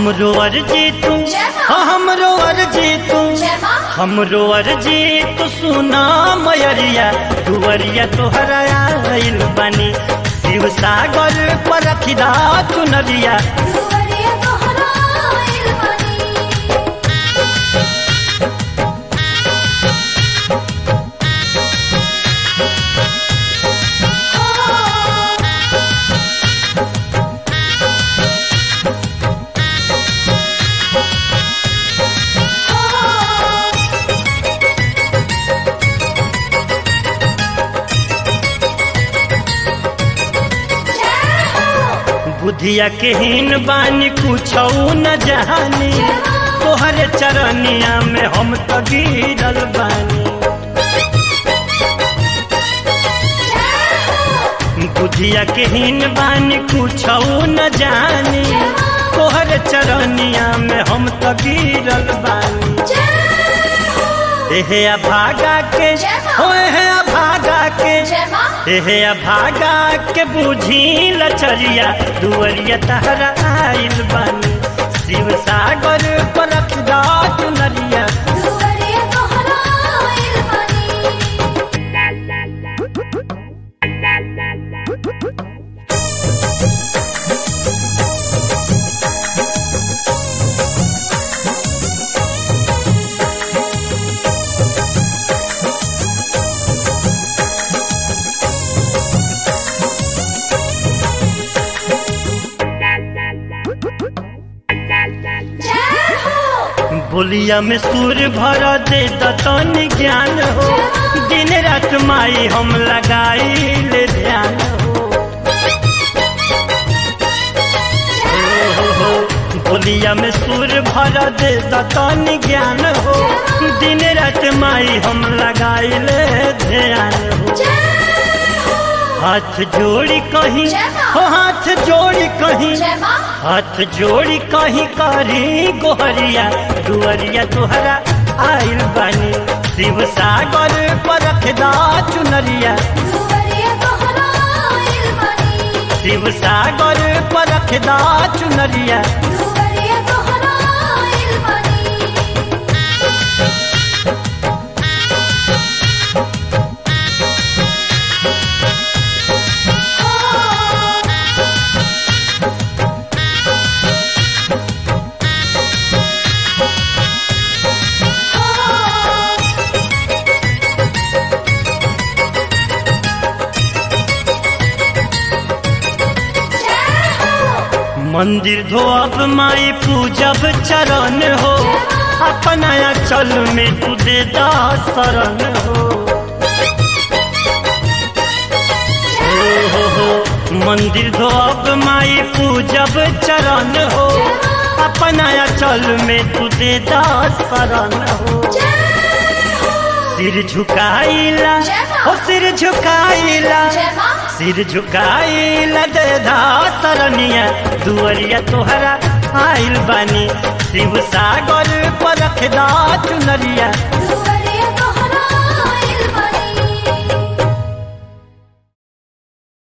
हमरो अर्जी तू हमरो अर्जी तू हमरो अर्जी तू सुना मयरिया दुवरिया तोहरा आइल बानी शिव सागर पर रखिदा चुनरिया बुधिया के हीन बानी कुछौ न जानी तोहरे चरनिया में हम तो गिरल बानी। बुधिया के हीन बानी कुछौ न जानी तोहरे चरनिया में हम तो गिरल बानी। एहे अभागा के ओहे अभागा के एहे अभागा के बुझी लचरिया दुवरिया तहरा आइल बानी शिव सागर पर रखदा चुनरिया बोलिया में सुर भर दे दतन ज्ञान हो दिन रात माई हम लगाई ले ध्यान हो बोलिया में सुर भर दे दतन ज्ञान हो दिन रात माई हम लगाई ले ध्यान हो। हाथ जोड़ी कहीं हो हाथ जोड़ी कहीं हाथ जोड़ी कहीं करी गोहरिया दुवरिया तोहरा आइल बानी शिव सागर पर रखदा चुनरिया शिव सागर पर रखदा चुनरिया मंदिर धोअब माई पूजब चरण हो अपना चल में तू दे दा शरण हो मंदिर धोअब माई पूजब चरण हो अपना चल में तू दे दा शरण हो। सिर झुकाइला हो सिर झुकाइला सिर झुकाइला दे दा शरणिया दुवरिया तोहरा आइल बानी शिव सागर पर रखदा चुनरिया